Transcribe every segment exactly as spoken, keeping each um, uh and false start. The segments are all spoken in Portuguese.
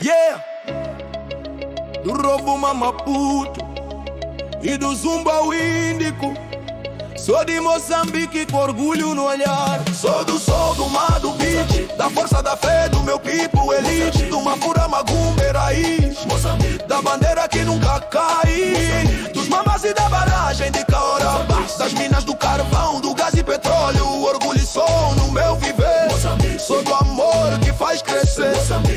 Yeah! Do Rovuma Maputo e do Zumba ao Índico. Sou de Moçambique com orgulho no olhar. Sou do sol, do mar, do beat, da força da fé, do meu people elite, do Mafura Magumbe raiz, da bandeira que nunca cai, dos mamas e da barragem de Caora, das minas do carvão, do gás e petróleo, orgulho e som no meu viver. Sou do amor que faz crescer.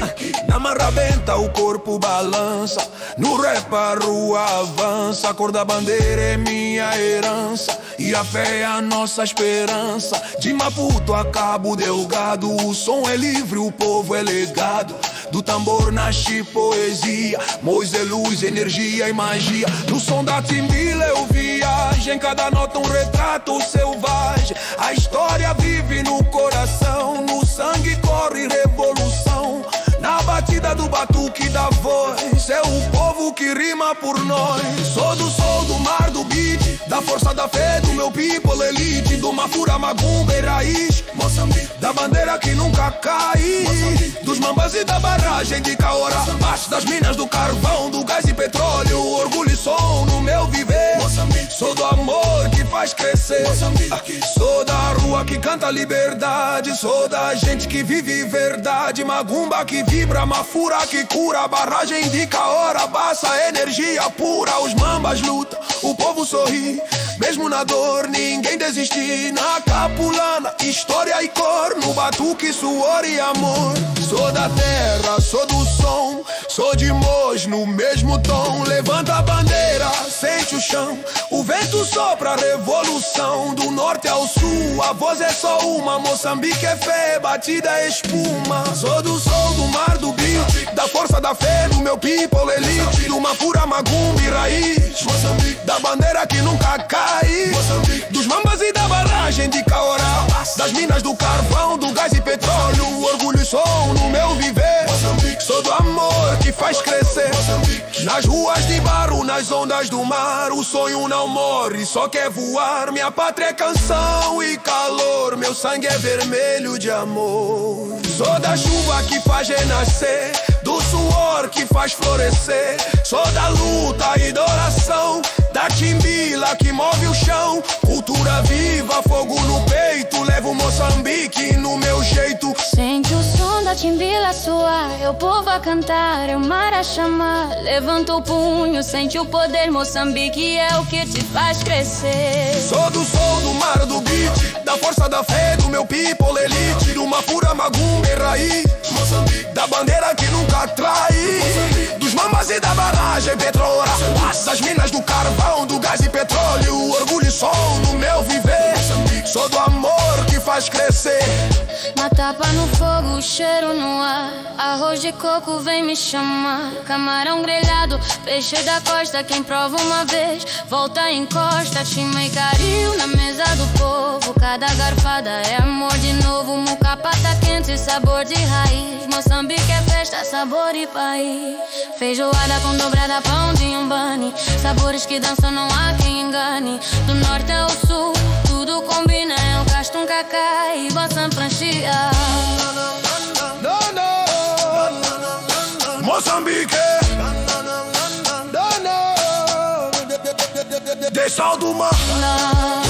Na marrabenta o corpo balança, no rap a rua avança, a cor da bandeira é minha herança e a fé é a nossa esperança. De Maputo a Cabo Delgado, o som é livre, o povo é legado. Do tambor nasce poesia, Mois é luz, energia e magia. No som da timbila eu viajo, em cada nota um retrato selvagem. A história vive no coração, no sangue corre revolução. Na batida do batuque da voz, é o povo que rima por nós. Sou do sol, do mar, do beat, da força da fé, do meu people elite, do Mafura Magumbe raiz, Moçambique, da bandeira que nunca cai, Moçambique, dos mambas e da barragem de Caora, baixo das minas do carvão, do gás e petróleo, orgulho e som no meu viver. Moçambique, sou do amor que faz crescer. Moçambique, sou da rua que canta liberdade, sou da gente que vive verdade. Magumba que vibra, Mafura que cura, barragem de Caora, baixa energia pura. Os mambas lutam, o povo sorri, mesmo na dor ninguém desiste. Na capulana, história e cor, no batuque, suor e amor. Sou da terra, sou do som, sou de Mos no mesmo tom. Levanta a bandeira, sente o chão, o vento sopra a revolução. Do norte ao sul, a voz é só uma, Moçambique é fé, batida é espuma. Sou do sol, do mar, do beat, da força da fé, do meu people elite, do Mafura Magumbe raiz, Moçambique, da bandeira que nunca cai, Moçambique, dos mambas e da barragem de Caora, das minas do carvão, do gás e petróleo, orgulho e som no meu viver. Moçambique, sou do amor que faz crescer. Moçambique, nas ruas de barro, nas ondas do mar, o sonho não morre, só quer voar. Minha pátria é canção e calor, meu sangue é vermelho de amor. Sou da chuva que faz renascer, do suor que faz florescer. Sou da luta e da oração, da timbila que move o chão. Cultura viva, fogo no peito, levo Moçambique no meu jeito. Sente o som da timbila soar, é o povo a cantar, é o mar a chamar. Levanta o punho, sente o poder, Moçambique é o que te faz crescer. Sou do sol, do mar, do beat, da força da fé, do meu people elite, do Mafura Magumbe raiz, Moçambique, da bandeira que nunca trai, Moçambique, dos mamas e da barragem petróleo, das minas do carvão, do gás e petróleo, orgulho e som no meu viver. Moçambique, sou do amor que faz crescer. Na tapa no fogo, cheiro no ar, arroz de coco vem me chamar. Camarão grelhado, peixe da costa, quem prova uma vez volta e encosta. Chima e carinho na mesa do povo, cada garfada é amor de novo. Mucapata quente, sabor de raiz, Moçambique é festa, sabor e país. Feijoada com dobrada, pão de umbani, sabores que dançam, não há quem engane. Do norte ao sul, tudo combina, é o castum cacá e bossa pranchia. Moçambique, de sal do mar.